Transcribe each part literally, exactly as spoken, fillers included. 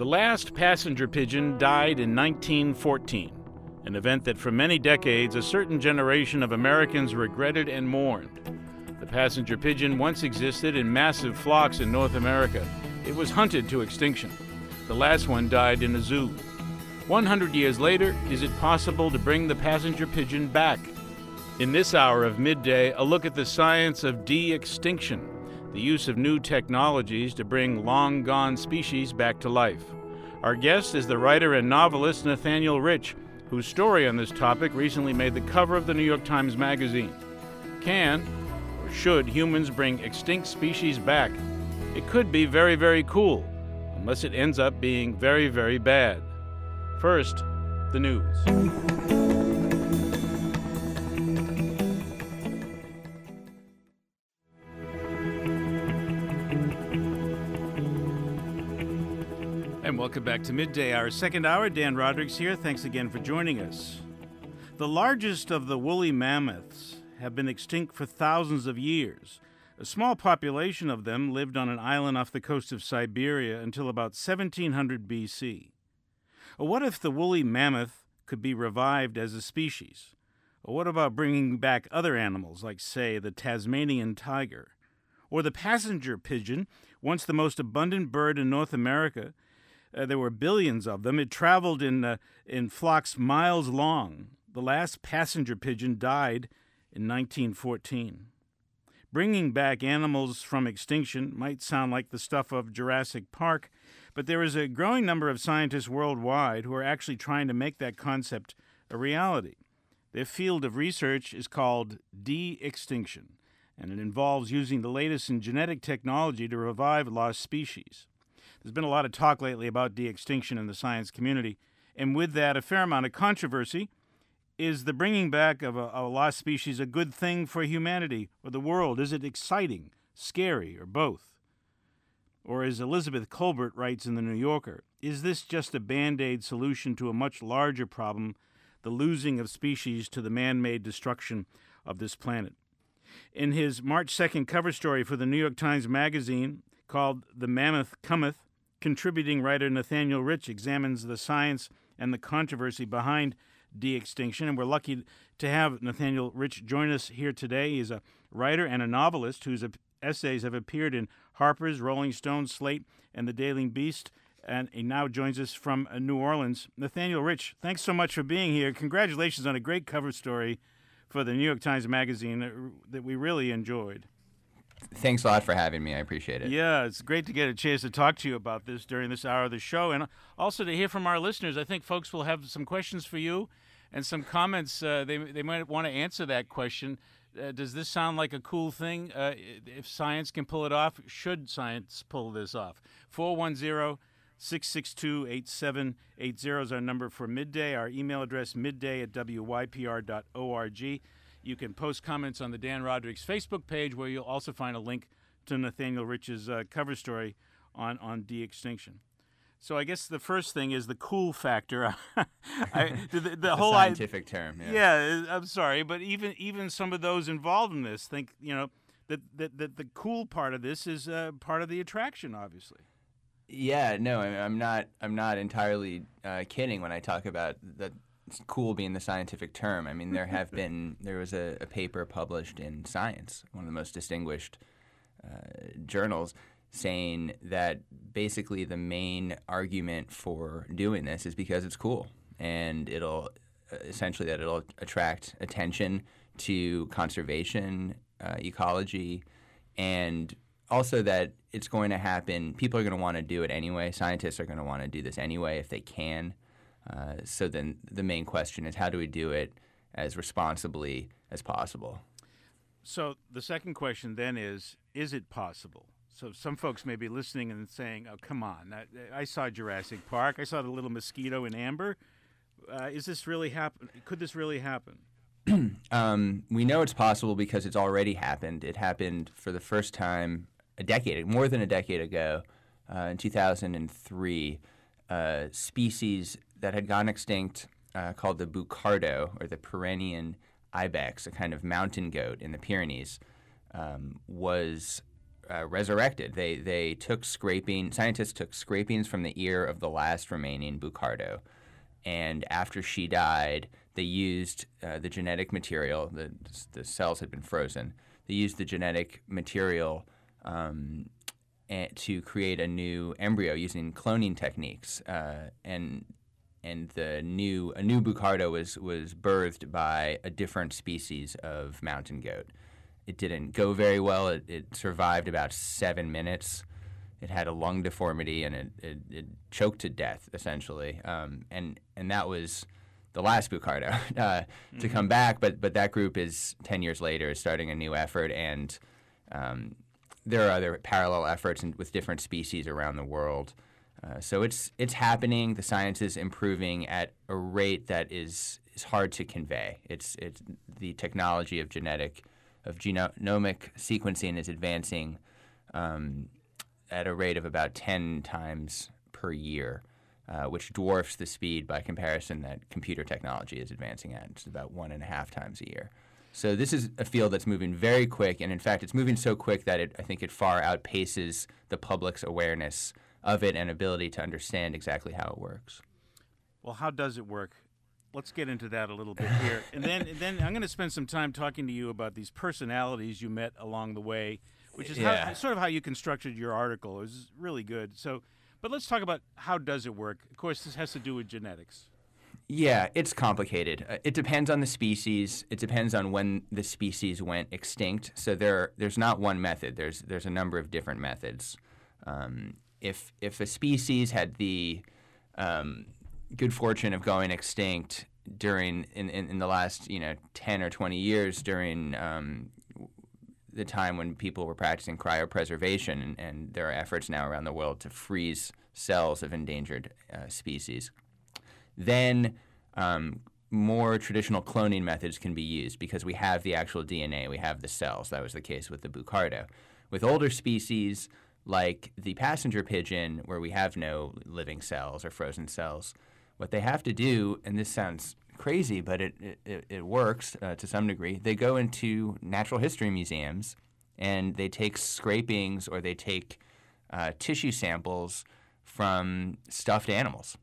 The last passenger pigeon died in nineteen fourteen, an event that for many decades a certain generation of Americans regretted and mourned. The passenger pigeon once existed in massive flocks in North America. It was hunted to extinction. The last one died in a zoo. one hundred years later, is it possible to bring the passenger pigeon back? In this hour of midday, a look at the science of de-extinction, the use of new technologies to bring long-gone species back to life. Our guest is the writer and novelist Nathaniel Rich, whose story on this topic recently made the cover of the New York Times Magazine. Can or should humans bring extinct species back? It could be very, very cool, unless it ends up being very, very bad. First, the news. And welcome back to Midday, our second hour. Dan Rodrigues here. Thanks again for joining us. The largest of the woolly mammoths have been extinct for thousands of years. A small population of them lived on an island off the coast of Siberia until about seventeen hundred B C. Well, what if the woolly mammoth could be revived as a species? Or what about bringing back other animals, like, say, the Tasmanian tiger? Or the passenger pigeon, once the most abundant bird in North America. Uh, there were billions of them. It traveled in uh, in flocks miles long. The last passenger pigeon died in nineteen fourteen. Bringing back animals from extinction might sound like the stuff of Jurassic Park, but there is a growing number of scientists worldwide who are actually trying to make that concept a reality. Their field of research is called de-extinction, and it involves using the latest in genetic technology to revive lost species. There's been a lot of talk lately about de-extinction in the science community, and with that, a fair amount of controversy. Is the bringing back of a, a lost species a good thing for humanity or the world? Is it exciting, scary, or both? Or as Elizabeth Colbert writes in The New Yorker, is this just a Band-Aid solution to a much larger problem, the losing of species to the man-made destruction of this planet? In his March second cover story for the New York Times Magazine called The Mammoth Cometh, contributing writer Nathaniel Rich examines the science and the controversy behind de-extinction, and we're lucky to have Nathaniel Rich join us here today. He's a writer and a novelist whose essays have appeared in Harper's, Rolling Stone, Slate, and the Daily Beast, and he now joins us from New Orleans. Nathaniel Rich, thanks so much for being here. Congratulations on a great cover story for the New York Times Magazine that we really enjoyed. Thanks a lot for having me. I appreciate it. Yeah, it's great to get a chance to talk to you about this during this hour of the show, and also to hear from our listeners. I think folks will have some questions for you and some comments. Uh, they they might want to answer that question. Uh, does this sound like a cool thing? Uh, if science can pull it off, should science pull this off? four one zero, six six two, eight seven eight zero is our number for Midday. Our email address, midday at w y p r dot org. You can post comments on the Dan Rodrigues Facebook page, where you'll also find a link to Nathaniel Rich's uh, cover story on, on de-extinction. So I guess the first thing is the cool factor. I, the, the, the whole scientific I, term. Yeah. yeah, I'm sorry, but even even some of those involved in this think, you know, that that, that the cool part of this is uh, part of the attraction, obviously. Yeah, no, I'm not. I'm not entirely uh, kidding when I talk about that. Cool being the scientific term. I mean, there have been, there was a, a paper published in Science, one of the most distinguished uh, journals, saying that basically the main argument for doing this is because it's cool, and it'll uh, essentially that it'll attract attention to conservation, uh, ecology, and also that it's going to happen. People are going to want to do it anyway. Scientists are going to want to do this anyway if they can. Uh, so then the main question is, how do we do it as responsibly as possible? So the second question then is, is it possible? So some folks may be listening and saying, oh, come on, that, I saw Jurassic Park. I saw the little mosquito in amber. Uh, is this really happen? Could this really happen? um, we know it's possible because it's already happened. It happened for the first time a decade, more than a decade ago, uh, in two thousand three. Uh, species that had gone extinct uh, called the bucardo, or the Pyrenean ibex, a kind of mountain goat in the Pyrenees, um, was uh, resurrected. They they took scraping. Scientists took scrapings from the ear of the last remaining bucardo, and after she died, they used uh, the genetic material. The the cells had been frozen. They used the genetic material um, and, to create a new embryo using cloning techniques, uh, and and the new a new bucardo was was birthed by a different species of mountain goat. It didn't go very well. It, it survived about seven minutes. It had a lung deformity, and it, it, it choked to death, essentially. Um, and and that was the last bucardo uh, mm-hmm. to come back. But but that group is ten years later, is starting a new effort, and um, there are other parallel efforts in, with different species around the world. Uh, so it's it's happening. The science is improving at a rate that is is hard to convey. It's it's the technology of genetic of genomic sequencing is advancing um, at a rate of about ten times per year, uh, which dwarfs the speed by comparison that computer technology is advancing at. It's about one and a half times a year. So this is a field that's moving very quick, and in fact, it's moving so quick that it, I think it far outpaces the public's awareness of it and ability to understand exactly how it works. Well, how does it work? Let's get into that a little bit here. And then and then I'm going to spend some time talking to you about these personalities you met along the way, which is yeah. how, sort of how you constructed your article. It was really good. So, but let's talk about how does it work. Of course, this has to do with genetics. Yeah, it's complicated. Uh, it depends on the species. It depends on when the species went extinct. So there, there's not one method. There's there's a number of different methods. Um, if if a species had the um, good fortune of going extinct during in, in, in the last you know ten or twenty years during um, the time when people were practicing cryopreservation, and, and there are efforts now around the world to freeze cells of endangered uh, species, then um, more traditional cloning methods can be used because we have the actual D N A, we have the cells. That was the case with the bucardo. With older species like the passenger pigeon, where we have no living cells or frozen cells, what they have to do, and this sounds crazy, but it, it, it works uh, to some degree, they go into natural history museums and they take scrapings or they take uh, tissue samples from stuffed animals.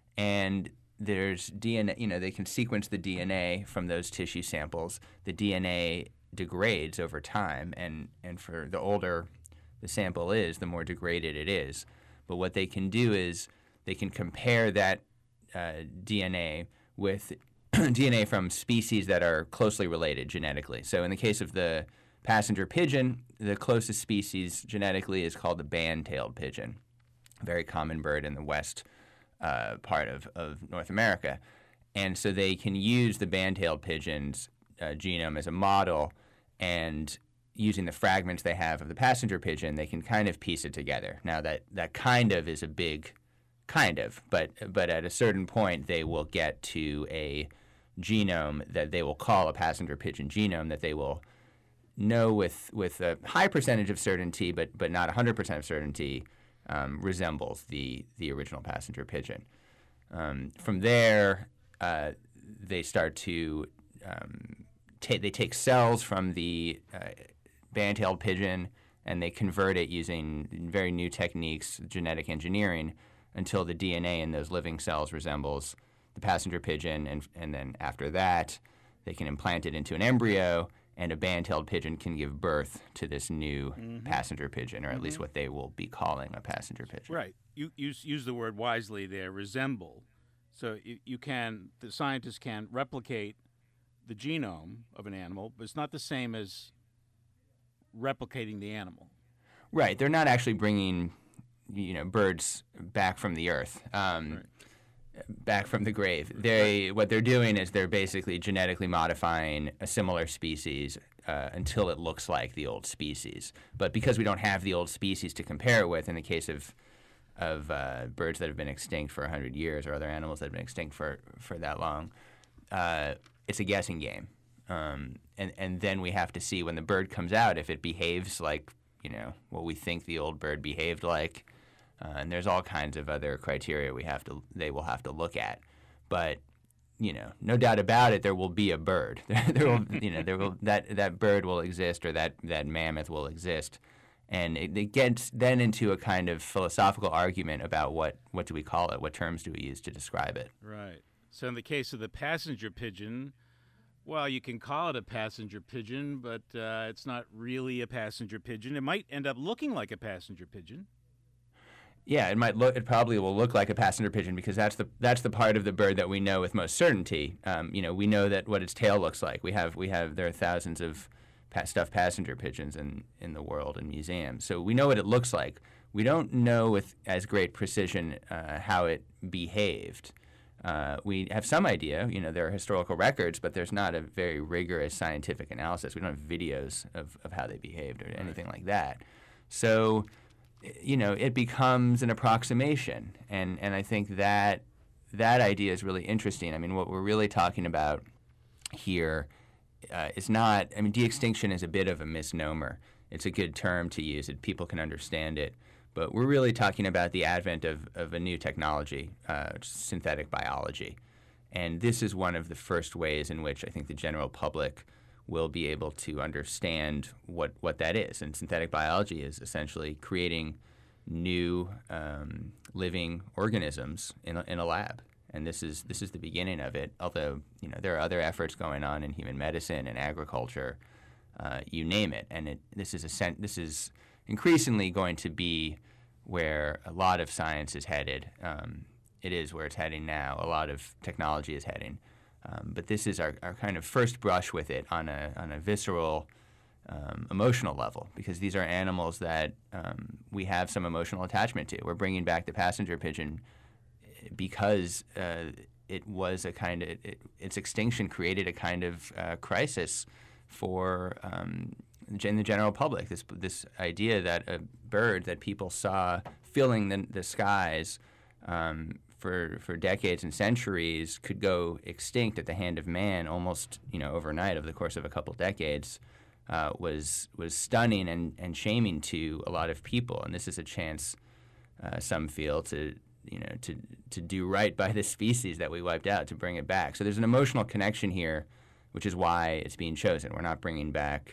And there's D N A, you know, they can sequence the D N A from those tissue samples. The D N A degrades over time, and, and for the older the sample is, the more degraded it is. But what they can do is they can compare that uh, D N A with D N A from species that are closely related genetically. So in the case of the passenger pigeon, the closest species genetically is called the band-tailed pigeon, a very common bird in the west uh, part of, of North America. And so they can use the band-tailed pigeon's uh, genome as a model, and using the fragments they have of the passenger pigeon, they can kind of piece it together. Now, that, that kind of is a big kind of, but but at a certain point, they will get to a genome that they will call a passenger pigeon genome that they will know with with a high percentage of certainty, but but not one hundred percent of certainty, um, resembles the, the original passenger pigeon. Um, from there, uh, they start to um, ta- they take cells from the uh, band-tailed pigeon and they convert it using very new techniques, genetic engineering, until the D N A in those living cells resembles the passenger pigeon, and and then after that, they can implant it into an embryo, and a band-tailed pigeon can give birth to this new mm-hmm. passenger pigeon, or at mm-hmm. least what they will be calling a passenger pigeon. Right. You use use the word wisely there, resemble. So you, you can, the scientists can replicate the genome of an animal, but it's not the same as replicating the animal. Right. They're not actually bringing, you know, birds back from the earth, um, right. back from the grave. They right. What they're doing is they're basically genetically modifying a similar species uh, until it looks like the old species. But because we don't have the old species to compare it with, in the case of of uh, birds that have been extinct for one hundred years or other animals that have been extinct for, for that long, uh, it's a guessing game. Um, and, and then we have to see when the bird comes out if it behaves like, you know, what we think the old bird behaved like. Uh, and there's all kinds of other criteria we have to they will have to look at. But, you know, no doubt about it, there will be a bird. there will, you know, there will that that bird will exist, or that, that mammoth will exist. And it, it gets then into a kind of philosophical argument about what, what do we call it, what terms do we use to describe it. Right. So in the case of the passenger pigeon, well, you can call it a passenger pigeon, but uh, it's not really a passenger pigeon. It might end up looking like a passenger pigeon. Yeah, it might look. It probably will look like a passenger pigeon because that's the that's the part of the bird that we know with most certainty. Um, you know, we know that what its tail looks like. We have we have there are thousands of pa- stuffed passenger pigeons in in the world in museums, so we know what it looks like. We don't know with as great precision uh, how it behaved. Uh, we have some idea. You know, there are historical records, but there's not a very rigorous scientific analysis. We don't have videos of, of how they behaved or Right. anything like that. So, you know, it becomes an approximation, and, and I think that that idea is really interesting. I mean, what we're really talking about here uh, is not, I mean, de-extinction is a bit of a misnomer. It's a good term to use, it people can understand it, but we're really talking about the advent of, of a new technology, uh, synthetic biology, and this is one of the first ways in which I think the general public will be able to understand what, what that is. And synthetic biology is essentially creating new um, living organisms in a, in a lab. And this is this is the beginning of it. Although, you know, there are other efforts going on in human medicine and agriculture, uh, you name it. And it, this is a sen- this is increasingly going to be where a lot of science is headed. Um, it is where it's heading now. A lot of technology is heading. Um, but this is our, our kind of first brush with it on a on a visceral, um, emotional level, because these are animals that um, we have some emotional attachment to. We're bringing back the passenger pigeon because uh, it was a kind of it, its extinction created a kind of uh, crisis for um, in the general public. This this idea that a bird that people saw filling the, the skies. Um, for for decades and centuries could go extinct at the hand of man almost, you know, overnight over the course of a couple decades uh, was was stunning and, and shaming to a lot of people. And this is a chance, uh, some feel, to you know to to do right by the species that we wiped out, to bring it back. So there's an emotional connection here, which is why it's being chosen. We're not bringing back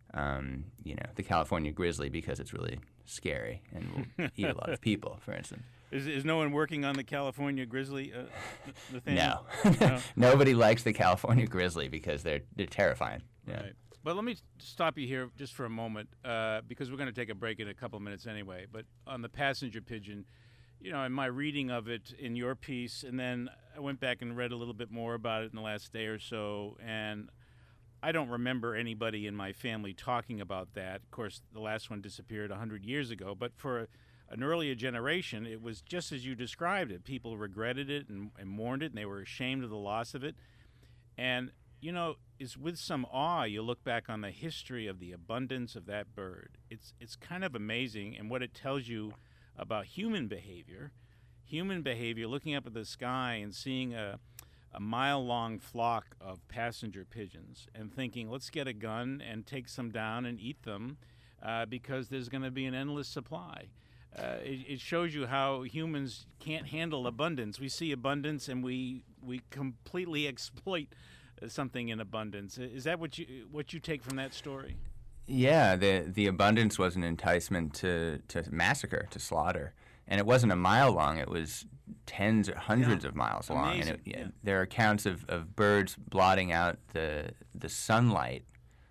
um, you know the California grizzly because it's really scary and will eat a lot of people, for instance. Is is no one working on the California grizzly? Uh, the thing? No. No. Nobody likes the California grizzly because they're they're terrifying. Yeah. Right. But let me stop you here just for a moment, uh, because we're going to take a break in a couple of minutes anyway. But on the passenger pigeon, you know, in my reading of it in your piece, and then I went back and read a little bit more about it in the last day or so, and I don't remember anybody in my family talking about that. Of course, the last one disappeared one hundred years ago, but for an earlier generation, it was just as you described it. People regretted it and, and mourned it, and they were ashamed of the loss of it. And, you know, it's with some awe you look back on the history of the abundance of that bird. It's it's kind of amazing, and what it tells you about human behavior. Human behavior, looking up at the sky and seeing a, a mile-long flock of passenger pigeons and thinking, let's get a gun and take some down and eat them uh, because there's going to be an endless supply. Uh, it, it shows you how humans can't handle abundance. We see abundance and we we completely exploit something in abundance. Is that what you what you take from that story? Yeah, the the abundance was an enticement to, to massacre, to slaughter, and it wasn't a mile long. It was tens or hundreds Yeah. of miles long. Amazing. And it, yeah, Yeah. there are accounts of, of birds blotting out the the sunlight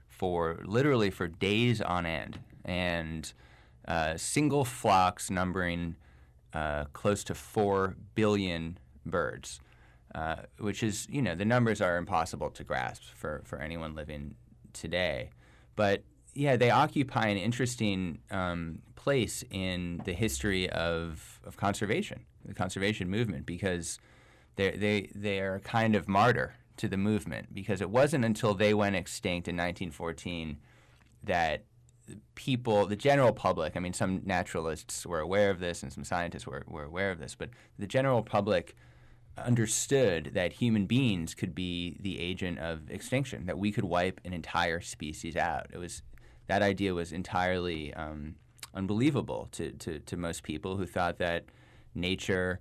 for literally for days on end, and Uh, single flocks numbering uh, close to four billion birds, uh, which is, you know, the numbers are impossible to grasp for, for anyone living today. But, yeah, they occupy an interesting um, place in the history of, of conservation, the conservation movement, because they they they are a kind of martyr to the movement, because it wasn't until they went extinct in nineteen fourteen that people, the general public, I mean, some naturalists were aware of this and some scientists were, were aware of this, but the general public understood that human beings could be the agent of extinction, that we could wipe an entire species out. It was that idea was entirely um, unbelievable to, to, to most people who thought that nature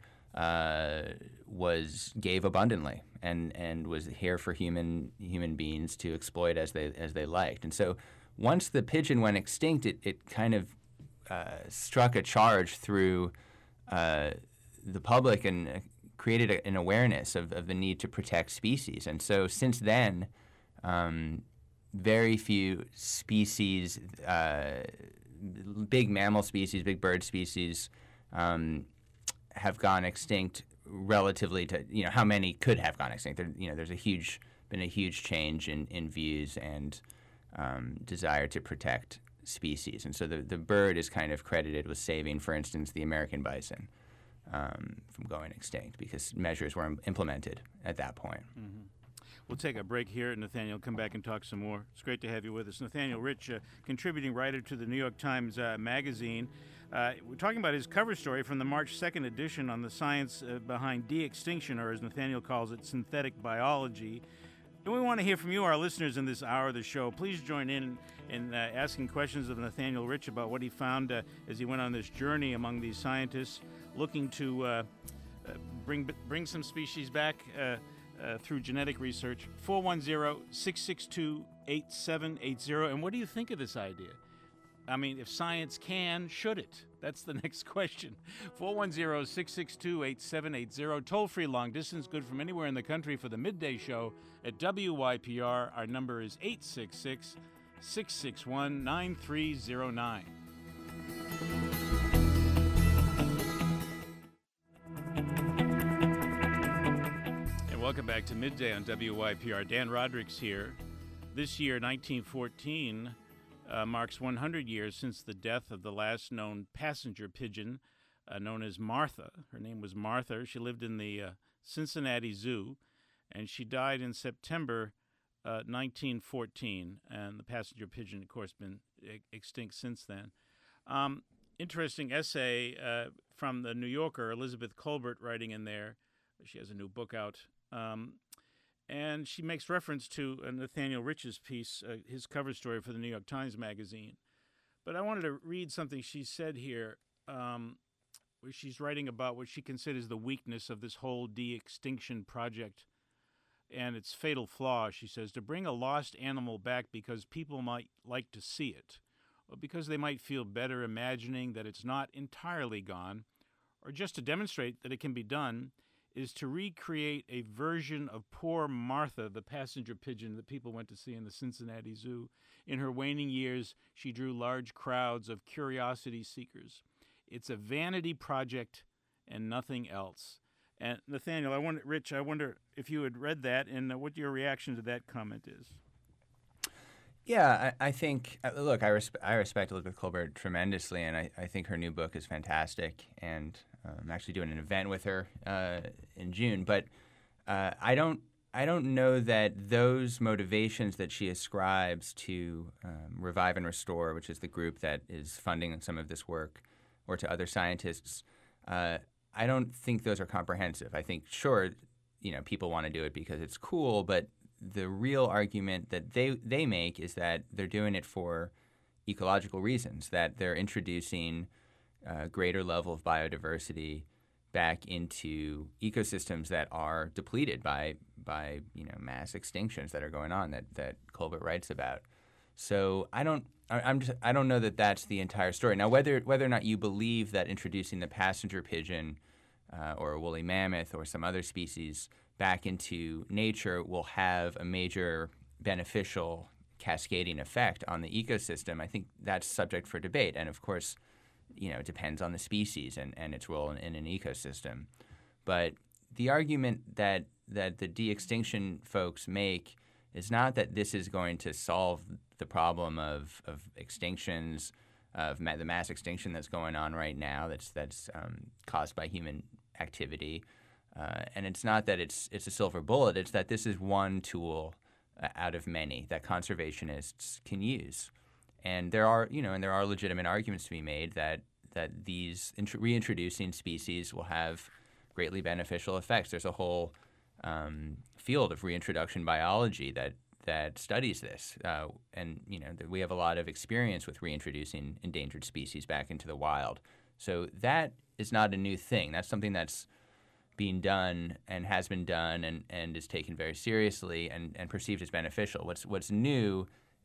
uh, was gave abundantly and, and was here for human human beings to exploit as they as they liked. And so once the pigeon went extinct, it, it kind of uh, struck a charge through uh, the public and uh, created a, an awareness of, of the need to protect species. And so since then, um, very few species, uh, big mammal species, big bird species, um, have gone extinct relatively to, you know, how many could have gone extinct. There, you know, there's a huge, been a huge change in, in views and um, desire to protect species. And so the, the bird is kind of credited with saving, for instance, the American bison um, from going extinct because measures were im- implemented at that point. Mm-hmm. We'll take a break here, Nathaniel. Come back and talk some more. It's great to have you with us. Nathaniel Rich, uh, contributing writer to the New York Times uh, Magazine. Uh, we're talking about his cover story from the March second edition on the science uh, behind de-extinction, or as Nathaniel calls it, synthetic biology. And we want to hear from you, our listeners, in this hour of the show. Please join in in uh, asking questions of Nathaniel Rich about what he found uh, as he went on this journey among these scientists, looking to uh, uh, bring bring some species back uh, uh, through genetic research. four one zero, six six two, eight seven eight zero. And what do you think of this idea? I mean, if science can, should it? That's the next question. four one zero, six six two, eight seven eight zero. Toll-free long distance, good from anywhere in the country for the midday show at W Y P R. Our number is eight six six, six six one, nine three zero nine. And welcome back to Midday on W Y P R. Dan Roderick's here. This year, nineteen fourteen... Uh, marks one hundred years since the death of the last known passenger pigeon, uh, known as Martha. Her name was Martha. She lived in the uh, Cincinnati Zoo, and she died in September uh, nineteen fourteen. And the passenger pigeon, of course, been e- extinct since then. Um, interesting essay uh, from the New Yorker, Elizabeth Colbert, writing in there. She has a new book out. Um, And she makes reference to uh, Nathaniel Rich's piece, uh, his cover story for the New York Times Magazine. But I wanted to read something she said here, um, where she's writing about what she considers the weakness of this whole de-extinction project and its fatal flaw. She says, to bring a lost animal back because people might like to see it, or because they might feel better imagining that it's not entirely gone, or just to demonstrate that it can be done, is to recreate a version of poor Martha, the passenger pigeon that people went to see in the Cincinnati Zoo. In her waning years, she drew large crowds of curiosity seekers. It's a vanity project and nothing else. And Nathaniel, I wonder, Rich, I wonder if you had read that and what your reaction to that comment is. Yeah, I, I think, uh, look, I, resp- I respect Elizabeth Colbert tremendously, and I, I think her new book is fantastic, and uh, I'm actually doing an event with her uh, in June. But uh, I don't I don't know that those motivations that she ascribes to um, Revive and Restore, which is the group that is funding some of this work, or to other scientists, uh, I don't think those are comprehensive. I think, sure, you know, people want to do it because it's cool, but the real argument that they they make is that they're doing it for ecological reasons, that they're introducing a greater level of biodiversity back into ecosystems that are depleted by by you know mass extinctions that are going on that that Colbert writes about. So I don't I, I'm just I don't know that that's the entire story. Now whether whether or not you believe that introducing the passenger pigeon uh, or a woolly mammoth or some other species back into nature will have a major beneficial cascading effect on the ecosystem, I think that's subject for debate. And of course, you know, it depends on the species and, and its role in, in an ecosystem. But the argument that that the de-extinction folks make is not that this is going to solve the problem of, of extinctions, of ma- the mass extinction that's going on right now that's that's um, caused by human activity. Uh, and it's not that it's it's a silver bullet. It's that this is one tool uh, out of many that conservationists can use. And there are, you know, and there are legitimate arguments to be made that that these int- reintroducing species will have greatly beneficial effects. There's a whole um, field of reintroduction biology that that studies this, uh, and you know, we have a lot of experience with reintroducing endangered species back into the wild. So that is not a new thing. That's something that's being done and has been done and, and is taken very seriously and, and perceived as beneficial. What's what's new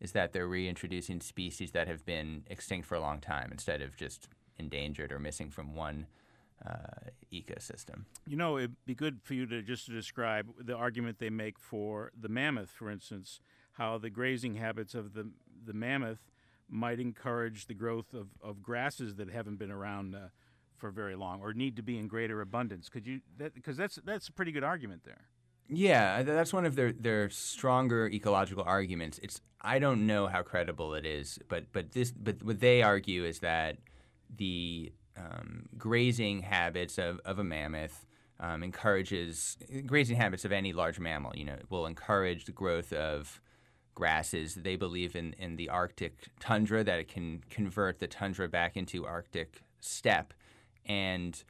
is that they're reintroducing species that have been extinct for a long time instead of just endangered or missing from one uh, ecosystem. You know, it'd be good for you to just to describe the argument they make for the mammoth, for instance, how the grazing habits of the the mammoth might encourage the growth of, of grasses that haven't been around uh, for very long or need to be in greater abundance. Could you, because that, that's that's a pretty good argument there. Yeah, that's one of their, their stronger ecological arguments. It's I don't know how credible it is, but but this but what they argue is that the um, grazing habits of, of a mammoth um, encourages grazing habits of any large mammal. You know, will encourage the growth of grasses. They believe in, in the Arctic tundra, that it can convert the tundra back into Arctic steppe, and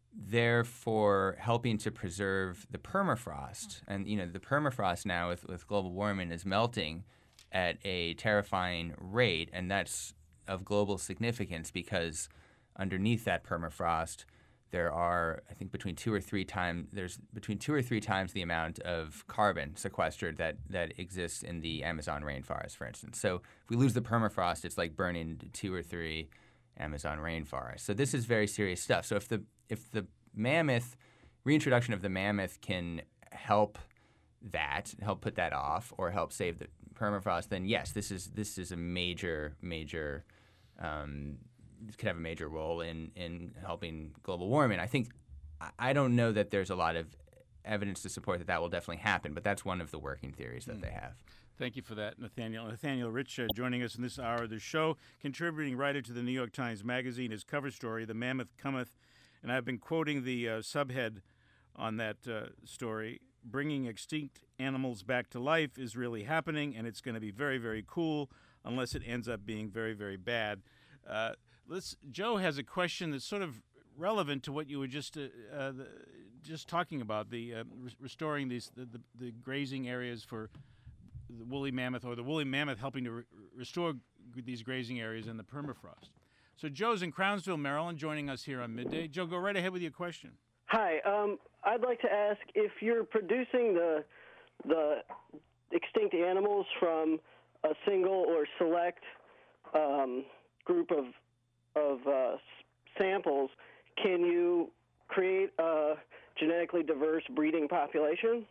therefore helping to preserve the permafrost. And, you know, the permafrost now with, with global warming is melting at a terrifying rate, and that's of global significance because underneath that permafrost there are, I think, between two or three times there's between two or three times the amount of carbon sequestered that, that exists in the Amazon rainforest, for instance. So if we lose the permafrost, it's like burning two or three Amazon rainforest. So this is very serious stuff. So if the if the mammoth reintroduction of the mammoth can help that, help put that off, or help save the permafrost, then yes, this is this is a major major. Um, could have a major role in, in helping global warming. I think I don't know that there's a lot of evidence to support that that will definitely happen, but that's one of the working theories that mm. they have. Thank you for that, Nathaniel. Nathaniel Rich uh, joining us in this hour of the show, contributing writer to the New York Times Magazine. His cover story, "The Mammoth Cometh," and I've been quoting the uh, subhead on that uh, story, "Bringing extinct animals back to life is really happening, and it's going to be very, very cool unless it ends up being very, very bad." Uh, let's. Joe has a question that's sort of relevant to what you were just uh, uh, the, just talking about, the uh, re- restoring these the, the, the grazing areas for the woolly mammoth, or the woolly mammoth helping to re- restore these grazing areas in the permafrost. So Joe's in Crownsville, Maryland, joining us here on Midday. Joe, go right ahead with your question. Hi, um, I'd like to ask if you're producing the the extinct animals from a single or select um, group of of uh, samples, can you create a genetically diverse breeding population?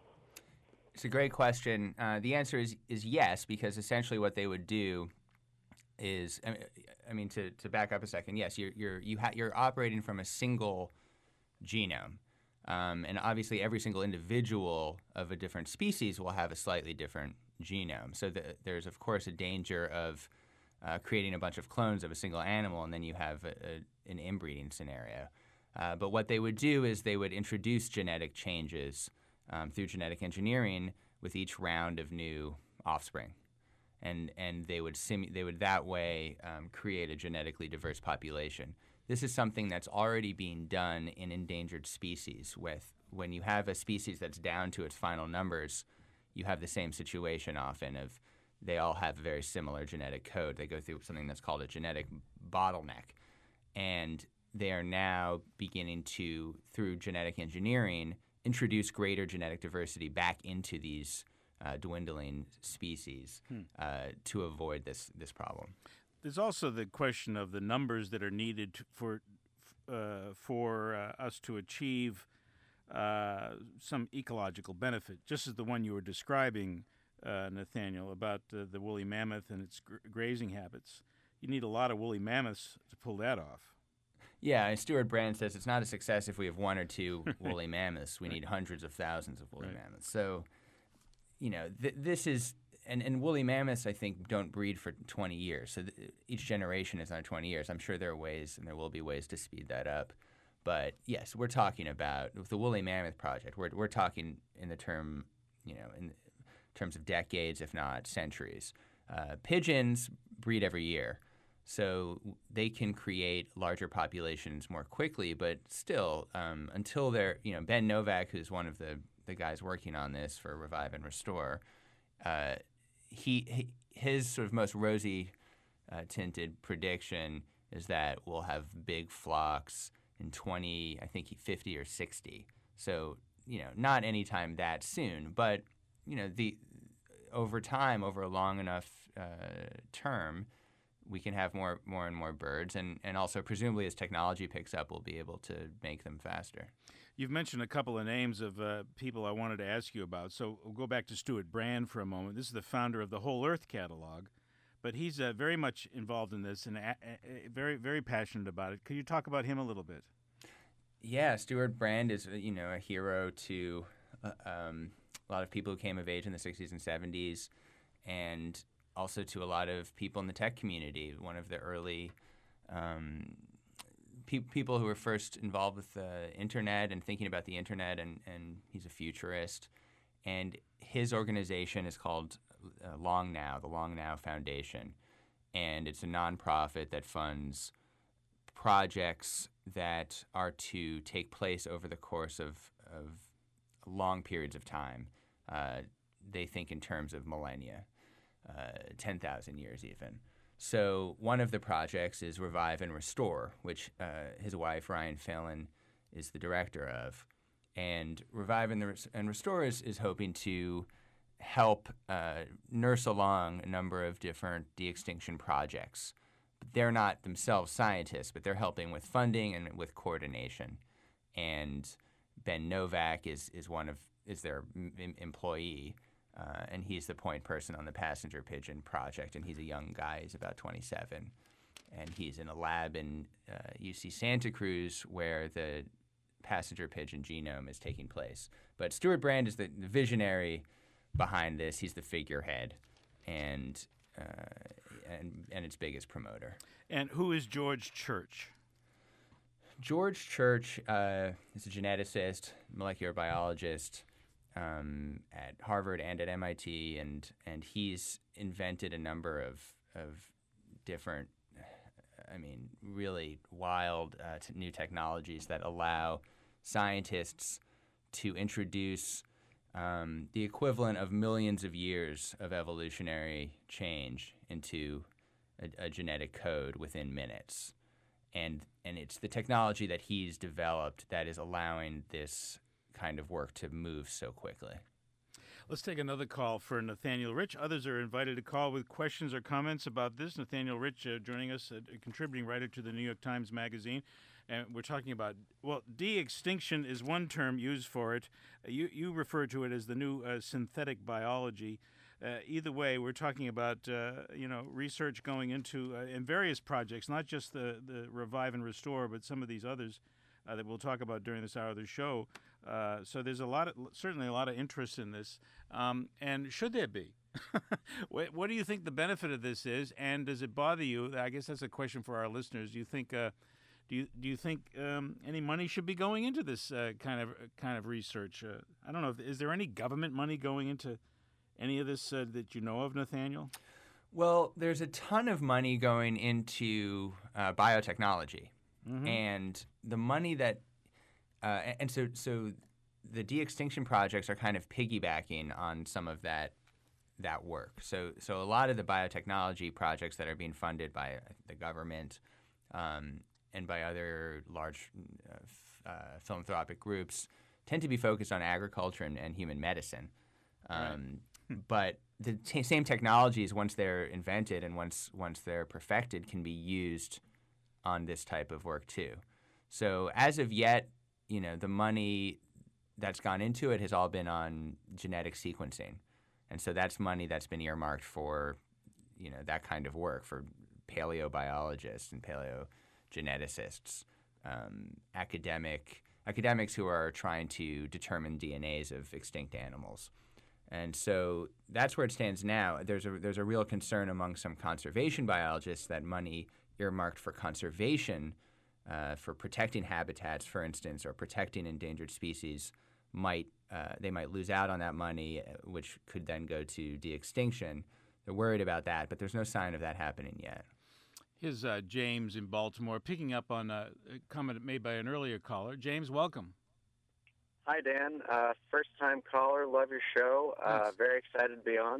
It's a great question. Uh, the answer is is yes, because essentially what they would do is, I mean, I mean to, to back up a second, yes, you're you're you ha- you're operating from a single genome, um, and obviously every single individual of a different species will have a slightly different genome. So the, there's of course a danger of uh, creating a bunch of clones of a single animal, and then you have a, a, an inbreeding scenario. Uh, but what they would do is they would introduce genetic changes Um, through genetic engineering with each round of new offspring, and and they would simu- they would that way um, create a genetically diverse population. This is something that's already being done in endangered species. With when you have a species that's down to its final numbers, you have the same situation often of they all have a very similar genetic code. They go through something that's called a genetic bottleneck, and they are now beginning to, through genetic engineering, introduce greater genetic diversity back into these uh, dwindling species hmm. uh, to avoid this this problem. There's also the question of the numbers that are needed to, for uh, for uh, us to achieve uh, some ecological benefit, just as the one you were describing, uh, Nathaniel, about uh, the woolly mammoth and its gr- grazing habits. You need a lot of woolly mammoths to pull that off. Yeah, and Stuart Brand says it's not a success if we have one or two woolly mammoths. We need hundreds of thousands of woolly right. mammoths. So, you know, th- this is and, – and woolly mammoths, I think, don't breed for twenty years. So th- each generation is on twenty years. I'm sure there are ways and there will be ways to speed that up. But, yes, we're talking about – with the Woolly Mammoth Project, we're, we're talking in the term – you know, in terms of decades, if not centuries. Uh, pigeons breed every year. So they can create larger populations more quickly, but still, um, until they're, you know, Ben Novak, who's one of the, the guys working on this for Revive and Restore, uh, he, he his sort of most rosy uh, tinted prediction is that we'll have big flocks in twenty, I think fifty or sixty. So, you know, not anytime that soon, but, you know, the over time, over a long enough uh, term, we can have more, more and more birds, and, and also presumably as technology picks up, we'll be able to make them faster. You've mentioned a couple of names of uh, people I wanted to ask you about, so we'll go back to Stuart Brand for a moment. This is the founder of the Whole Earth Catalog, but he's uh, very much involved in this and a- a- very, very passionate about it. Could you talk about him a little bit? Yeah, Stuart Brand is, you know, a hero to uh, um, a lot of people who came of age in the sixties and seventies, and also to a lot of people in the tech community. One of the early um, pe- people who were first involved with the internet and thinking about the internet, and, and he's a futurist. And his organization is called uh, Long Now, the Long Now Foundation, and it's a nonprofit that funds projects that are to take place over the course of, of long periods of time. Uh, they think in terms of millennia. Uh, ten thousand years even. So one of the projects is Revive and Restore, which uh, his wife, Ryan Phelan, is the director of. And Revive and, the Res- and Restore is, is hoping to help uh, nurse along a number of different de-extinction projects. They're not themselves scientists, but they're helping with funding and with coordination. And Ben Novak is, is one of is their m- employee. Uh, and he's the point person on the Passenger Pigeon project, and he's a young guy. He's about twenty-seven, and he's in a lab in uh, U C Santa Cruz where the passenger pigeon genome is taking place. But Stuart Brand is the, the visionary behind this. He's the figurehead, and uh, and and its biggest promoter. And who is George Church? George Church uh, is a geneticist, molecular biologist. Um, at Harvard and at M I T, and and he's invented a number of of different, I mean, really wild uh, t- new technologies that allow scientists to introduce um, the equivalent of millions of years of evolutionary change into a, a genetic code within minutes, and and it's the technology that he's developed that is allowing this kind of work to move so quickly. Let's take another call for Nathaniel Rich. Others are invited to call with questions or comments about this. Nathaniel Rich uh, joining us, a contributing writer to the New York Times Magazine. And we're talking about, well, de-extinction is one term used for it. Uh, you, you refer to it as the new uh, synthetic biology. Uh, either way, we're talking about, uh, you know, research going into, uh, in various projects, not just the, the Revive and Restore, but some of these others uh, that we'll talk about during this hour of the show. Uh, so there's a lot of, certainly a lot of interest in this. Um, and should there be? what, what do you think the benefit of this is? And does it bother you? I guess that's a question for our listeners. Do you think, uh, do you do you think um, any money should be going into this uh, kind of kind of research? Uh, I don't know. If, is there any government money going into any of this uh, that you know of, Nathaniel? Well, there's a ton of money going into uh, biotechnology, mm-hmm. and the money that Uh, and so, so the de-extinction projects are kind of piggybacking on some of that that work. So, so a lot of the biotechnology projects that are being funded by the government um, and by other large uh, f- uh, philanthropic groups tend to be focused on agriculture and, and human medicine. Um, right. But the t- same technologies, once they're invented and once once they're perfected, can be used on this type of work too. So, as of yet, you know, the money that's gone into it has all been on genetic sequencing. And so that's money that's been earmarked for, you know, that kind of work for paleobiologists and paleogeneticists, um, academic academics who are trying to determine D N As of extinct animals. And so that's where it stands now. There's a there's a real concern among some conservation biologists that money earmarked for conservation, uh, for protecting habitats, for instance, or protecting endangered species, might uh, they might lose out on that money, which could then go to de-extinction. They're worried about that, but there's no sign of that happening yet. Here's uh, James in Baltimore, picking up on a comment made by an earlier caller. James, welcome. Hi, Dan. Uh, first-time caller. Love your show. Uh, very excited to be on.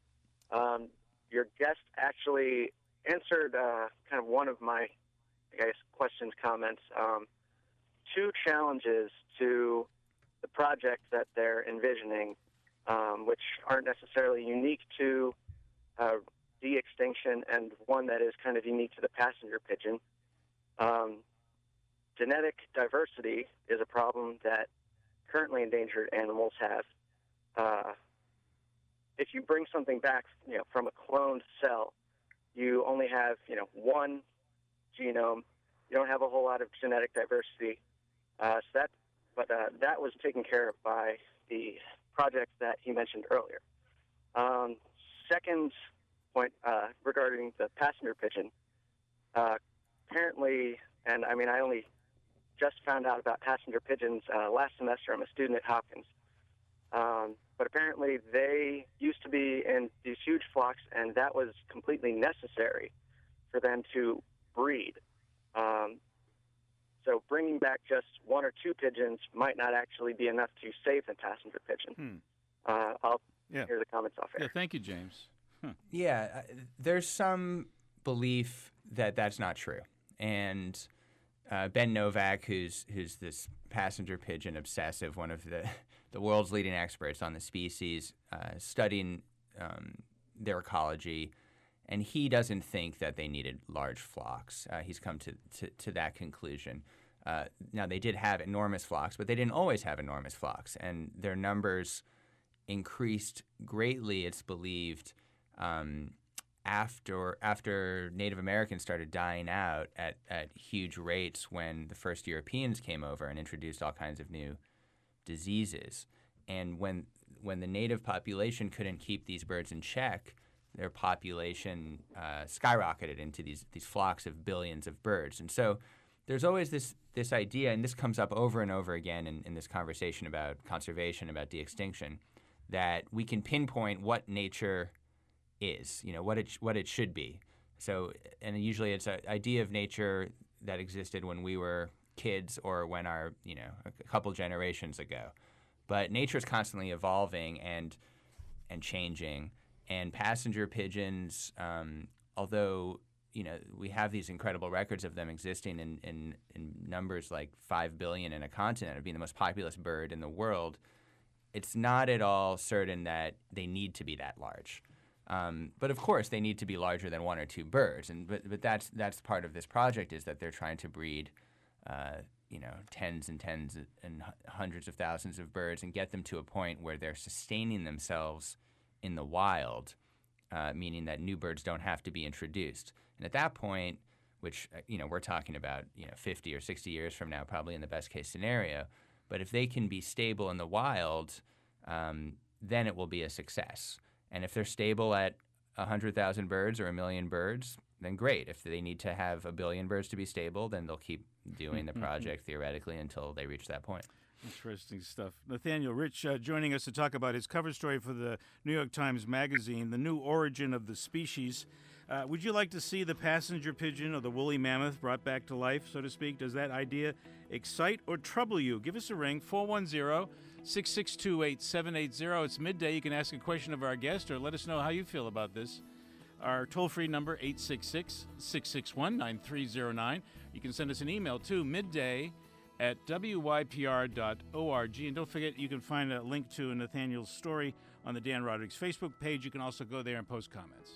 Um, your guest actually answered uh, kind of one of my, I guess, questions, comments. Um, two challenges to the project that they're envisioning, um, which aren't necessarily unique to uh, de-extinction and one that is kind of unique to the passenger pigeon. Um, genetic diversity is a problem that currently endangered animals have. Uh, if you bring something back, you know, from a cloned cell, you only have, you know, one genome. You don't have a whole lot of genetic diversity. Uh, so that, but uh, that was taken care of by the project that he mentioned earlier. Um, second point uh, regarding the passenger pigeon, uh, apparently, and I mean, I only just found out about passenger pigeons uh, last semester. I'm a student at Hopkins. Um, but apparently they used to be in these huge flocks, and that was completely necessary for them to breed. Um, so bringing back just one or two pigeons might not actually be enough to save the passenger pigeon. Hmm. Uh, I'll Yeah. hear the comments off air. Yeah, thank you, James. Huh. Yeah, uh, there's some belief that that's not true. And uh, Ben Novak, who's who's this passenger pigeon obsessive, one of the, the world's leading experts on the species, uh, studying um, their ecology, and he doesn't think that they needed large flocks. Uh, he's come to, to, to that conclusion. Uh, now, they did have enormous flocks, but they didn't always have enormous flocks, and their numbers increased greatly, it's believed, um, after after Native Americans started dying out at, at huge rates when the first Europeans came over and introduced all kinds of new diseases. And when when the native population couldn't keep these birds in check, their population uh, skyrocketed into these these flocks of billions of birds. And so there's always this this idea, and this comes up over and over again in, in this conversation about conservation, about de-extinction, that we can pinpoint what nature is, you know, what it what it should be. So, and usually it's an idea of nature that existed when we were kids or when our, you know, a couple generations ago. But nature is constantly evolving and and changing. And passenger pigeons, um, although, you know, we have these incredible records of them existing in, in, in numbers like five billion in a continent of being the most populous bird in the world, it's not at all certain that they need to be that large. Um, but of course, they need to be larger than one or two birds, and but but that's that's part of this project, is that they're trying to breed, uh, you know, tens and tens and hundreds of thousands of birds and get them to a point where they're sustaining themselves in the wild, uh, meaning that new birds don't have to be introduced. And at that point, which uh, you know we're talking about, you know, fifty or sixty years from now, probably in the best case scenario, but if they can be stable in the wild, um, then it will be a success. And if they're stable at one hundred thousand birds or a million birds, then great. If they need to have a billion birds to be stable, then they'll keep doing the project theoretically until they reach that point. Interesting stuff. Nathaniel Rich uh, joining us to talk about his cover story for the New York Times Magazine, The New Origin of the Species. Uh, would you like to see the passenger pigeon or the woolly mammoth brought back to life, so to speak? Does that idea excite or trouble you? Give us a ring, four one zero, six six two, eight seven eight zero. It's midday. You can ask a question of our guest or let us know how you feel about this. Our toll-free number, eight six six, six six one, nine three zero nine. You can send us an email, too, midday at w y p r dot org. And don't forget, you can find a link to Nathaniel's story on the Dan Rodrigues Facebook page. You can also go there and post comments.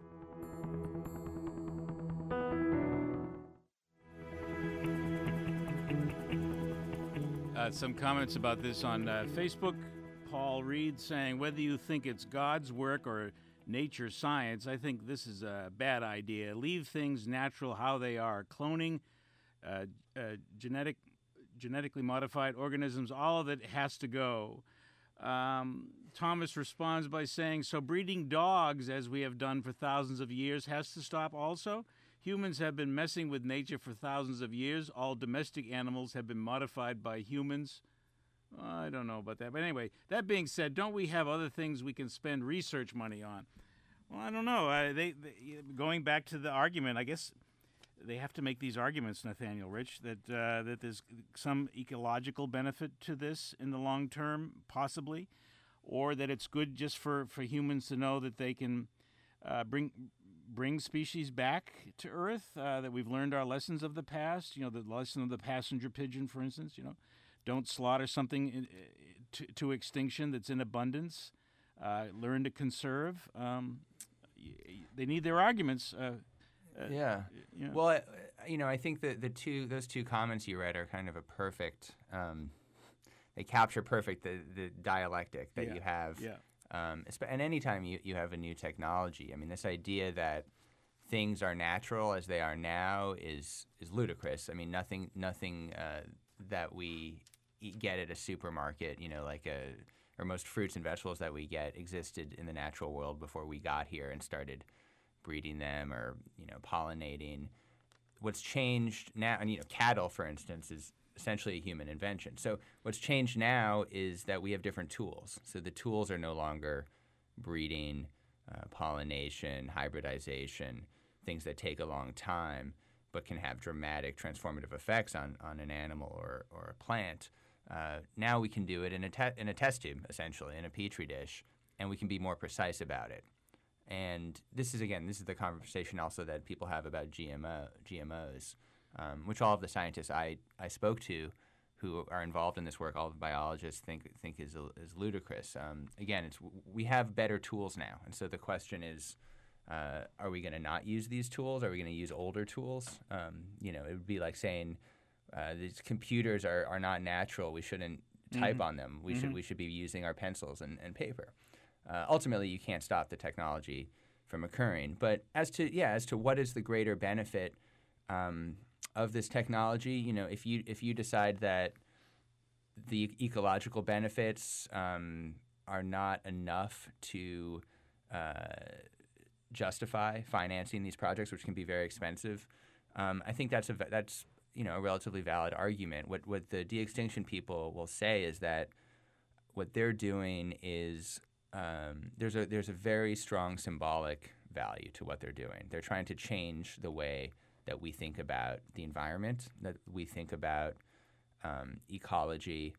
Uh, some comments about this on uh, Facebook. Paul Reed saying, whether you think it's God's work or nature science, I think this is a bad idea. Leave things natural how they are. Cloning, uh, uh, genetic, genetically modified organisms, all of it has to go. Um, Thomas responds by saying, so breeding dogs, as we have done for thousands of years, has to stop also? Humans have been messing with nature for thousands of years. All domestic animals have been modified by humans. I don't know about that. But anyway, that being said, don't we have other things we can spend research money on? Well, I don't know. Uh, they, they going back to the argument, I guess they have to make these arguments, Nathaniel Rich, that uh, that there's some ecological benefit to this in the long term, possibly, or that it's good just for, for humans to know that they can uh, bring bring species back to Earth, uh, that we've learned our lessons of the past. You know, the lesson of the passenger pigeon, for instance. You know, don't slaughter something in, to, to extinction that's in abundance. Uh, learn to conserve. Um, they need their arguments. Uh, uh, yeah. You know. Well, I, you know, I think that the two those two comments you read are kind of a perfect. Um, they capture perfect the, the dialectic that yeah. you have. Yeah. Um, and anytime you, you have a new technology, I mean, this idea that things are natural as they are now is is ludicrous. I mean, nothing nothing uh, that we eat, get at a supermarket, you know, like a or most fruits and vegetables that we get existed in the natural world before we got here and started breeding them or, you know, pollinating. What's changed now, and, you know, cattle, for instance, is essentially a human invention. So what's changed now is that we have different tools. So the tools are no longer breeding, uh, pollination, hybridization, things that take a long time but can have dramatic transformative effects on, on an animal or, or a plant. Uh, now we can do it in a, te- in a test tube, essentially, in a petri dish, and we can be more precise about it. And this is, again, this is the conversation also that people have about G M O, G M Os, um, which all of the scientists I, I spoke to who are involved in this work, all the biologists think think is is ludicrous. Um, again, it's we have better tools now, and so the question is, uh, are we going to not use these tools? Are we going to use older tools? Um, you know, it would be like saying uh, these computers are, are not natural. We shouldn't type Mm-hmm. on them. We mm-hmm. should we should be using our pencils and, and paper. Uh, ultimately, you can't stop the technology from occurring. But as to yeah, as to what is the greater benefit um, of this technology, you know, if you if you decide that the ecological benefits um, are not enough to uh, justify financing these projects, which can be very expensive, um, I think that's a that's you know a relatively valid argument. What what the de-extinction people will say is that what they're doing is um, there's a there's a very strong symbolic value to what they're doing. They're trying to change the way that we think about the environment, that we think about um, ecology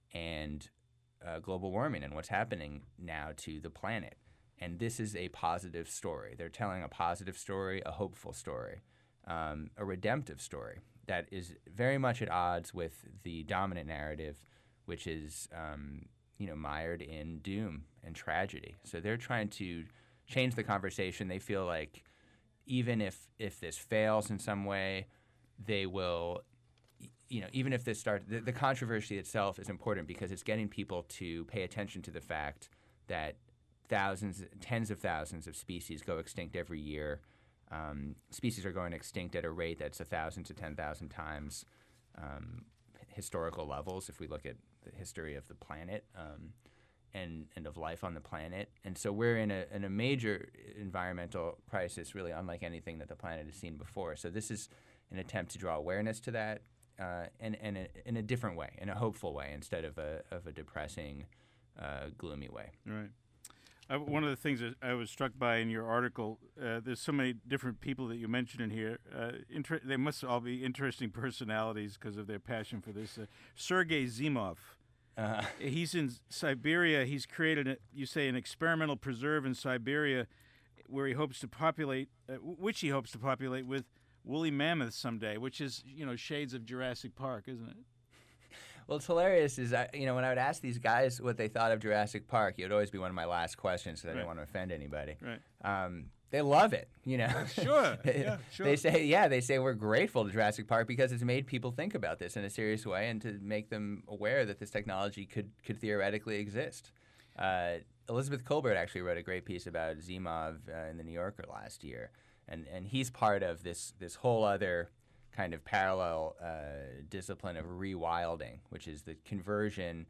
and uh, global warming and what's happening now to the planet. And this is a positive story. They're telling a positive story, a hopeful story, um, a redemptive story that is very much at odds with the dominant narrative, which is um, you know mired in doom and tragedy. So they're trying to change the conversation. They feel like even if, if this fails in some way, they will, you know, even if this starts, the, the controversy itself is important because it's getting people to pay attention to the fact that thousands, tens of thousands of species go extinct every year. Um, species are going extinct at a rate that's one thousand to ten thousand times um, historical levels if we look at the history of the planet. Um, And, and of life on the planet. And so we're in a, in a major environmental crisis, really unlike anything that the planet has seen before. So this is an attempt to draw awareness to that uh, and, and a, in a different way, in a hopeful way, instead of a, of a depressing, uh, gloomy way. Right. Uh, one of the things that I was struck by in your article, uh, there's so many different people that you mentioned in here. Uh, inter- they must all be interesting personalities because of their passion for this. Uh, Sergei Zimov. Uh, He's in Siberia. He's created, a, you say, an experimental preserve in Siberia where he hopes to populate, uh, which he hopes to populate with woolly mammoths someday, which is, you know, shades of Jurassic Park, isn't it? Well, it's hilarious is, I, you know, when I would ask these guys what they thought of Jurassic Park, it would always be one of my last questions because I Right. didn't want to offend anybody. Right. Um, they love it, you know. Sure. Yeah, sure. They say, yeah, they say we're grateful to Jurassic Park because it's made people think about this in a serious way and to make them aware that this technology could, could theoretically exist. Uh, Elizabeth Colbert actually wrote a great piece about Zimov uh, in the New Yorker last year, and and he's part of this this whole other kind of parallel uh, discipline of rewilding, which is the conversion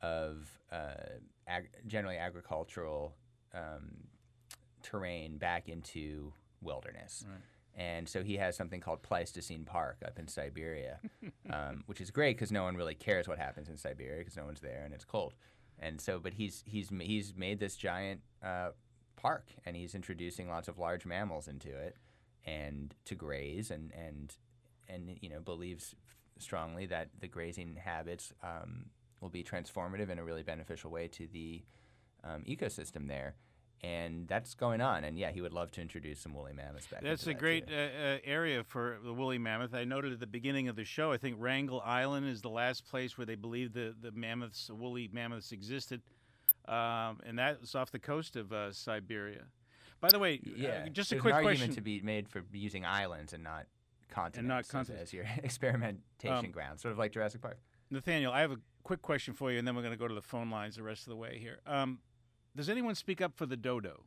of uh, ag- generally agricultural um, terrain back into wilderness. Right. And so he has something called Pleistocene Park up in Siberia, um, which is great because no one really cares what happens in Siberia because no one's there and it's cold. And so, but he's he's he's made this giant uh, park, and he's introducing lots of large mammals into it, and to graze, and and and you know believes strongly that the grazing habits um, will be transformative in a really beneficial way to the um, ecosystem there. And that's going on. And, yeah, he would love to introduce some woolly mammoths back That's into a that great too. uh, uh, area for the woolly mammoth. I noted at the beginning of the show, I think Wrangel Island is the last place where they believe the, the mammoths, the woolly mammoths existed. Um, and that's off the coast of uh, Siberia. By the way, yeah, uh, just a there's quick an question. argument to be made for using islands and not continents, And not as- continents. as, your experimentation Um, ground, sort of like Jurassic Park. Nathaniel, I have a quick question for you, and then we're going to go to the phone lines the rest of the way here. Um, does anyone speak up for the dodo?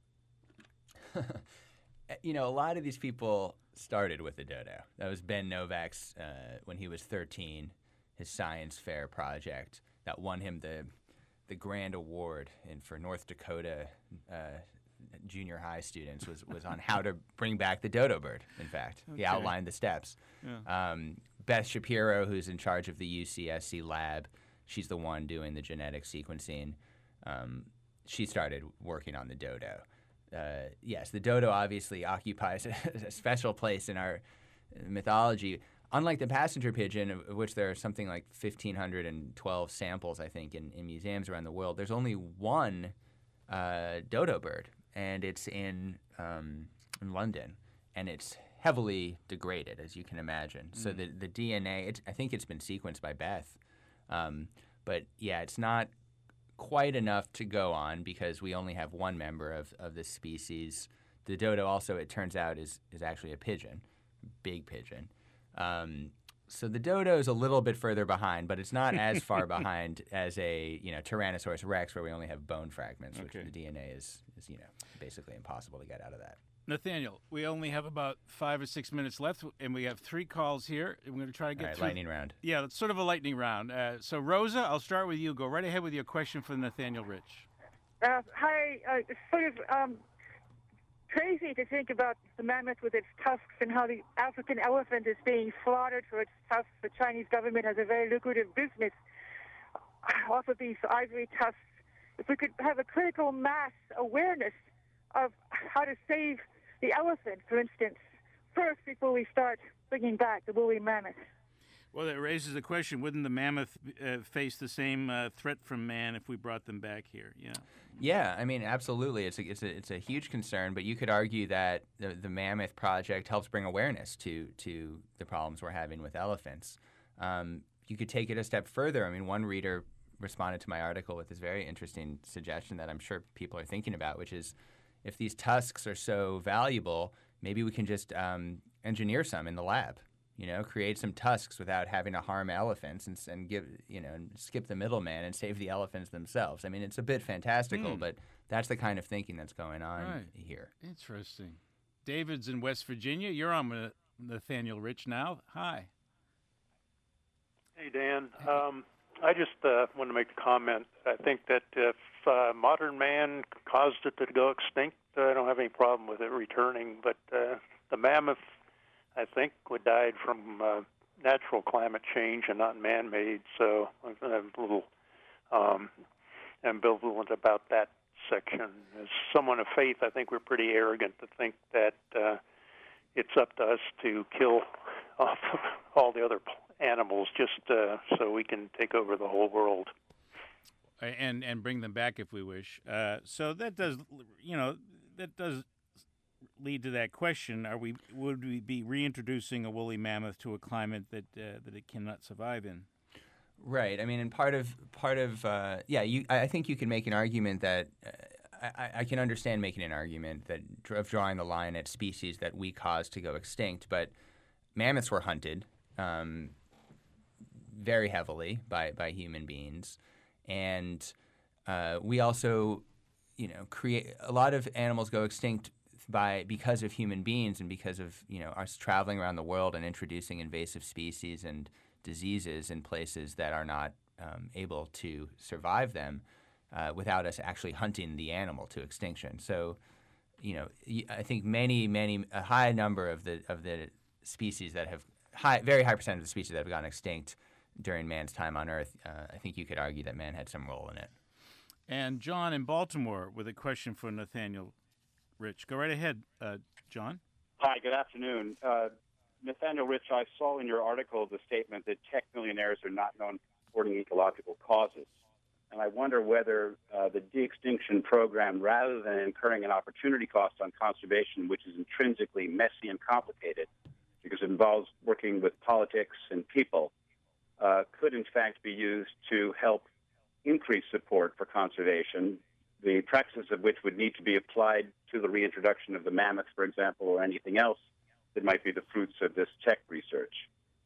You know, a lot of these people started with the dodo. That was Ben Novak's, uh, when he was thirteen, his science fair project that won him the the grand award in for North Dakota uh, junior high students was, was on how to bring back the dodo bird, in fact. Okay. He outlined the steps. Yeah. Um, Beth Shapiro, who's in charge of the U C S C lab, she's the one doing the genetic sequencing. Um, she started working on the dodo. Uh, yes, the dodo obviously occupies a, a special place in our mythology. Unlike the passenger pigeon, of which there are something like one thousand five hundred twelve samples, I think, in, in museums around the world, there's only one uh, dodo bird, and it's in, um, in London, and it's heavily degraded, as you can imagine. Mm. So the, the D N A, it's, I think it's been sequenced by Beth, um, but yeah, it's not quite enough to go on because we only have one member of, of this species. The dodo also, it turns out, is, is actually a pigeon, big pigeon. Um, so the dodo is a little bit further behind, but it's not as far behind as a you know Tyrannosaurus rex, where we only have bone fragments, which Okay. the D N A is, is you know basically impossible to get out of that. Nathaniel, we only have about five or six minutes left, and we have three calls here. And we're going to try to get All right, through. lightning round. Yeah, it's sort of a lightning round. Uh, so, Rosa, I'll start with you. Go right ahead with your question for Nathaniel Rich. Uh, hi, uh, it's sort of um, crazy to think about the mammoth with its tusks and how the African elephant is being slaughtered for its tusks. The Chinese government has a very lucrative business off of these ivory tusks. If we could have a critical mass awareness of how to save the elephant, for instance, first before we start bringing back the woolly mammoth. Well, it raises the question, wouldn't the mammoth uh, face the same uh, threat from man if we brought them back here? Yeah. Yeah, I mean, absolutely. It's a, it's a, it's a huge concern, but you could argue that the, the Mammoth Project helps bring awareness to, to the problems we're having with elephants. Um, you could take it a step further. I mean, one reader responded to my article with this very interesting suggestion that I'm sure people are thinking about, which is if these tusks are so valuable, maybe we can just um, engineer some in the lab. You know, create some tusks without having to harm elephants and, and give, you know, and skip the middleman and save the elephants themselves. I mean, it's a bit fantastical, Mm. but that's the kind of thinking that's going on Right. here. Interesting. David's in West Virginia. You're on with Nathaniel Rich now. Hi. Hey, Dan. Um, I just uh, want to make a comment. I think that if uh, modern man caused it to go extinct, uh, I don't have any problem with it returning. But uh, the mammoth, I think, would died from uh, natural climate change and not man-made. So I'm a little um, ambivalent about that section. As someone of faith, I think we're pretty arrogant to think that uh, it's up to us to kill off all the other animals just uh, so we can take over the whole world. And and bring them back if we wish. Uh, so that does, you know, that does lead to that question: Are we would we be reintroducing a woolly mammoth to a climate that uh, that it cannot survive in? Right. I mean, and part of part of uh, yeah, you. I think you can make an argument that uh, I, I can understand making an argument that of drawing the line at species that we caused to go extinct. But mammoths were hunted um, very heavily by by human beings, and uh, we also, you know, create a lot of animals go extinct by because of human beings and because of you know us traveling around the world and introducing invasive species and diseases in places that are not um, able to survive them uh, without us actually hunting the animal to extinction. So, you know, I think many, many, a high number of the of the species that have high, very high percent of the species that have gone extinct during man's time on Earth. Uh, I think you could argue that man had some role in it. And John in Baltimore with a question for Nathaniel Rich. Go right ahead, uh, John. Hi, good afternoon. Uh, Nathaniel Rich, I saw in your article the statement that tech millionaires are not known for supporting ecological causes. And I wonder whether uh, the de-extinction program, rather than incurring an opportunity cost on conservation, which is intrinsically messy and complicated because it involves working with politics and people, uh, could in fact be used to help increase support for conservation the practices of which would need to be applied to the reintroduction of the mammoth, for example, or anything else that might be the fruits of this tech research.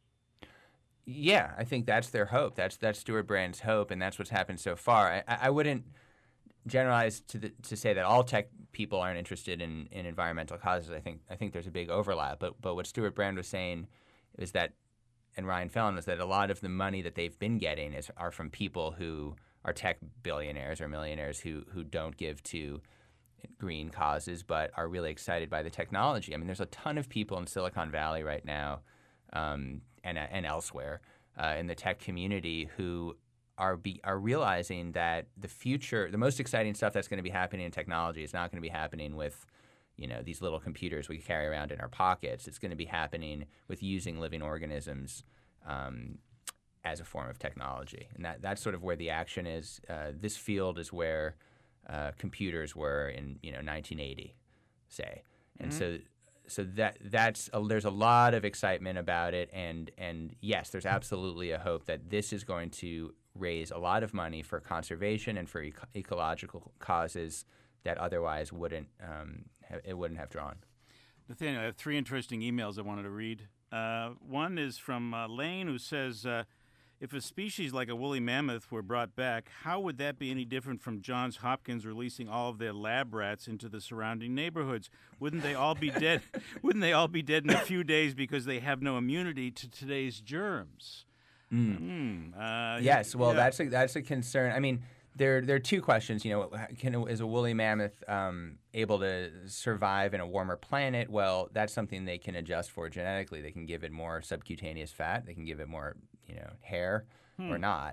Yeah, I think that's their hope. That's that's Stewart Brand's hope, and that's what's happened so far. I, I wouldn't generalize to the, to say that all tech people aren't interested in, in environmental causes. I think I think there's a big overlap. But but what Stewart Brand was saying is that, and Ryan Fellon, was that a lot of the money that they've been getting is are from people who are tech billionaires or millionaires who who don't give to green causes but are really excited by the technology. I mean, there's a ton of people in Silicon Valley right now, um, and and elsewhere uh, in the tech community who are be, are realizing that the future, the most exciting stuff that's going to be happening in technology is not going to be happening with, you know, these little computers we carry around in our pockets. It's going to be happening with using living organisms um, as a form of technology, and that that's sort of where the action is. Uh, this field is where uh, computers were in, you know, nineteen eighty, say, and mm-hmm. so. So that that's a, there's a lot of excitement about it, and and yes, there's absolutely a hope that this is going to raise a lot of money for conservation and for eco- ecological causes that otherwise wouldn't um, ha- it wouldn't have drawn. Nathaniel, I have three interesting emails I wanted to read. Uh, one is from uh, Lane, who says, uh, if a species like a woolly mammoth were brought back, how would that be any different from Johns Hopkins releasing all of their lab rats into the surrounding neighborhoods? Wouldn't they all be dead? Wouldn't they all be dead in a few days because they have no immunity to today's germs? Mm. Mm, uh, yes, well, yeah. that's a that's a concern. I mean, there there are two questions. You know, can is a woolly mammoth um, able to survive in a warmer planet? Well, that's something they can adjust for genetically. They can give it more subcutaneous fat. They can give it more, you know, hair hmm. or not.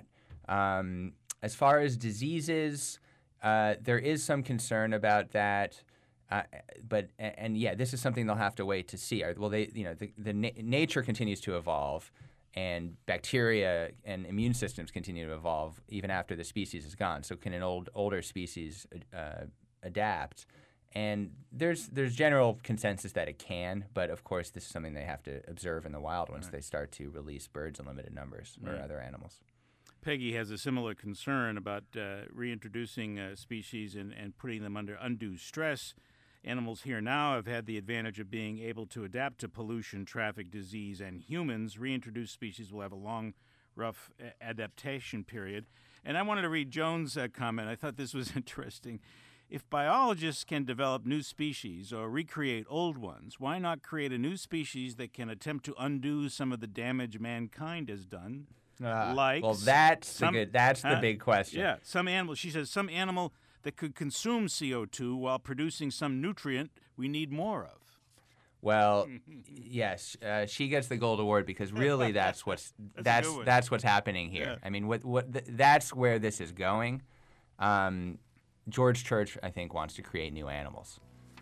Um, as far as diseases, uh, there is some concern about that. Uh, but and, and yeah, this is something they'll have to wait to see. Well, they you know the, the na- nature continues to evolve, and bacteria and immune systems continue to evolve even after the species is gone. So can an old older species uh, adapt? And there's there's general consensus that it can, but of course this is something they have to observe in the wild once right. they start to release birds in limited numbers right. or other animals. Peggy has a similar concern about uh, reintroducing uh, species and, and putting them under undue stress. Animals here now have had the advantage of being able to adapt to pollution, traffic, disease, and humans. Reintroduced species will have a long, rough a- adaptation period. And I wanted to read Joan's uh, comment. I thought this was interesting. If biologists can develop new species or recreate old ones, why not create a new species that can attempt to undo some of the damage mankind has done? Uh, like well, that's some, the good, that's huh? the big question. Yeah, some animal. She says some animal that could consume C O two while producing some nutrient we need more of. Well, yes, uh, she gets the gold award because really that's what's that's that's that's what's happening here. Yeah. I mean, what what th- that's where this is going. Um, George Church, I think, wants to create new animals.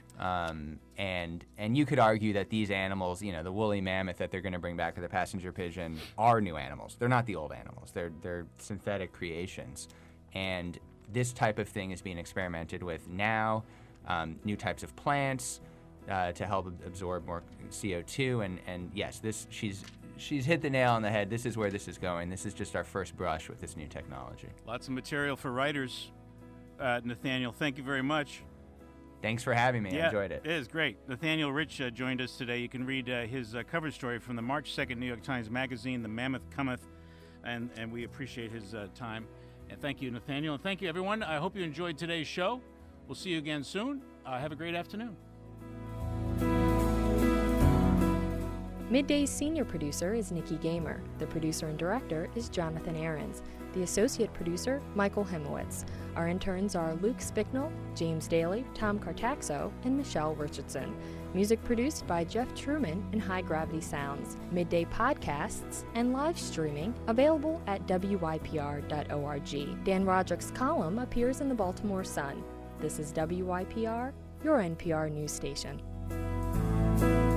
Um, and and you could argue that these animals, you know, the woolly mammoth that they're going to bring back, or the passenger pigeon, are new animals. They're not the old animals. They're they're synthetic creations, and this type of thing is being experimented with now. Um, new types of plants uh, to help ab- absorb more C O two, and and yes, this she's she's hit the nail on the head. This is where this is going. This is just our first brush with this new technology. Lots of material for writers. Uh, Nathaniel, thank you very much. Thanks for having me. Yeah, I enjoyed it. It is great. Nathaniel Rich uh, joined us today. You can read uh, his uh, cover story from the March second New York Times Magazine, The Mammoth Cometh, and, and we appreciate his uh, time. And thank you, Nathaniel. And thank you, everyone. I hope you enjoyed today's show. We'll see you again soon. Uh, have a great afternoon. Midday's senior producer is Nikki Gamer. The producer and director is Jonathan Ahrens. The associate producer, Michael Hemowitz. Our interns are Luke Spicknell, James Daly, Tom Cartaxo, and Michelle Richardson. Music produced by Jeff Truman and High Gravity Sounds. Midday podcasts and live streaming available at W Y P R dot org. Dan Roderick's column appears in the Baltimore Sun. This is W Y P R, your N P R news station.